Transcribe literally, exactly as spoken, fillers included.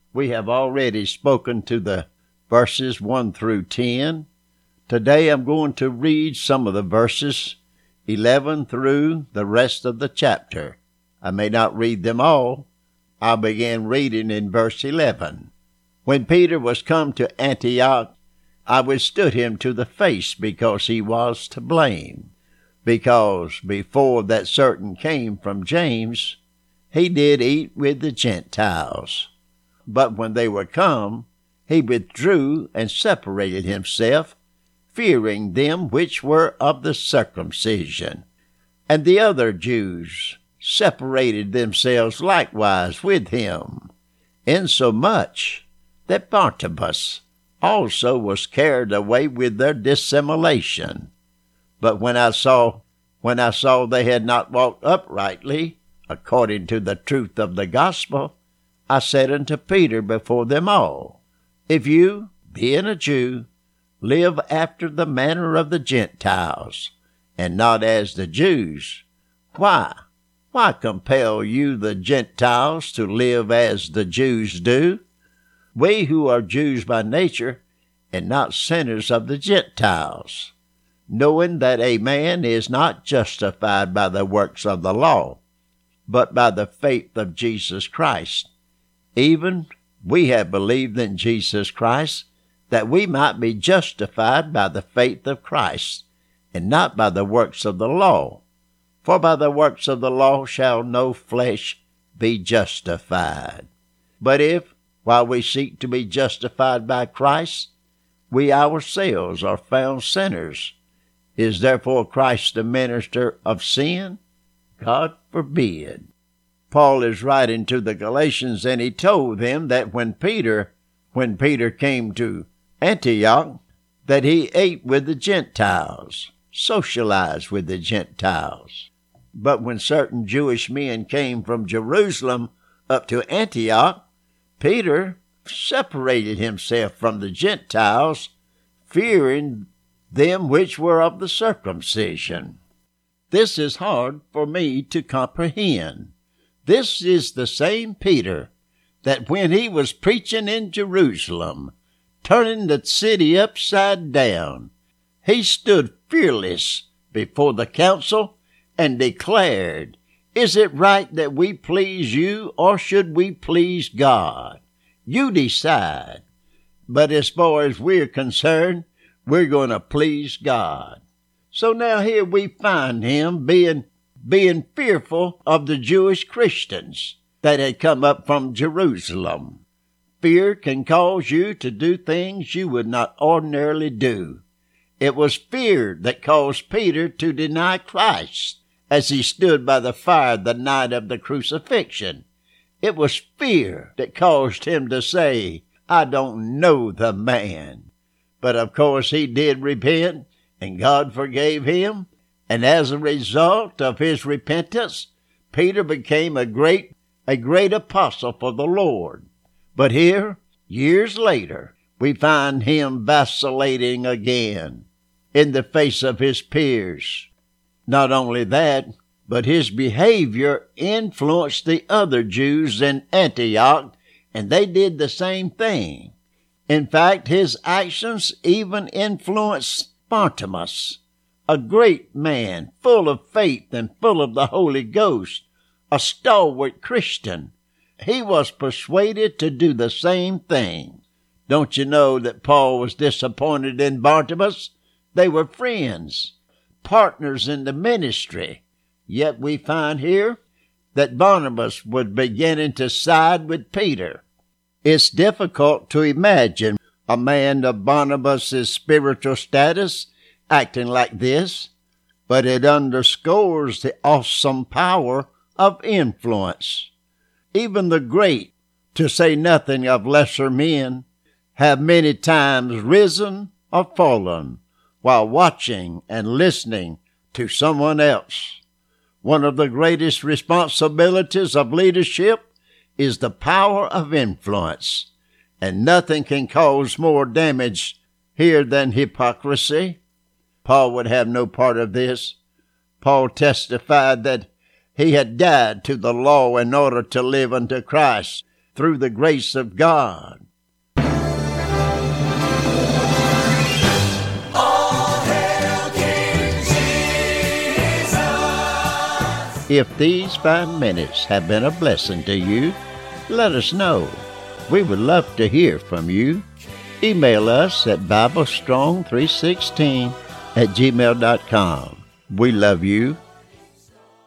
We have already spoken to the verses one through ten. Today I'm going to read some of the verses eleven through the rest of the chapter. I may not read them all. I'll begin reading in verse eleven. When Peter was come to Antioch, I withstood him to the face because he was to blame. Because before that certain came from James, he did eat with the Gentiles. But when they were come, he withdrew and separated himself, fearing them which were of the circumcision. And the other Jews separated themselves likewise with him, insomuch that Barnabas also was carried away with their dissimulation. But when I saw, when I saw they had not walked uprightly, according to the truth of the gospel, I said unto Peter before them all, If you, being a Jew, live after the manner of the Gentiles, and not as the Jews, why, why compel you the Gentiles to live as the Jews do? We who are Jews by nature, and not sinners of the Gentiles, knowing that a man is not justified by the works of the law, but by the faith of Jesus Christ. Even we have believed in Jesus Christ, that we might be justified by the faith of Christ, and not by the works of the law. For by the works of the law shall no flesh be justified. But if, while we seek to be justified by Christ, we ourselves are found sinners, is therefore Christ the minister of sin? God forbid. Paul is writing to the Galatians, and he told them that when Peter, when Peter came to Antioch, that he ate with the Gentiles, socialized with the Gentiles. But when certain Jewish men came from Jerusalem up to Antioch, Peter separated himself from the Gentiles, fearing them which were of the circumcision. This is hard for me to comprehend. This is the same Peter that when he was preaching in Jerusalem, turning the city upside down, he stood fearless before the council and declared, Is it right that we please you, or should we please God? You decide. But as far as we're concerned, we're going to please God. So now here we find him being, being fearful of the Jewish Christians that had come up from Jerusalem. Fear can cause you to do things you would not ordinarily do. It was fear that caused Peter to deny Christ as he stood by the fire the night of the crucifixion. It was fear that caused him to say, I don't know the man. But of course he did repent, and God forgave him. And as a result of his repentance, Peter became a great, a great apostle for the Lord. But here, years later, we find him vacillating again in the face of his peers. Not only that, but his behavior influenced the other Jews in Antioch, and they did the same thing. In fact, his actions even influenced Barnabas, a great man, full of faith and full of the Holy Ghost, a stalwart Christian. He was persuaded to do the same thing. Don't you know that Paul was disappointed in Barnabas? They were friends, partners in the ministry. Yet we find here that Barnabas was beginning to side with Peter. It's difficult to imagine a man of Barnabas' spiritual status acting like this, but it underscores the awesome power of influence. Even the great, to say nothing of lesser men, have many times risen or fallen while watching and listening to someone else. One of the greatest responsibilities of leadership is the power of influence, and nothing can cause more damage here than hypocrisy. Paul would have no part of this. Paul testified that he had died to the law in order to live unto Christ. through the grace of God. If these five minutes have been a blessing to you, let us know. We would love to hear from you. Email us at bible strong three sixteen at gmail dot com. We love you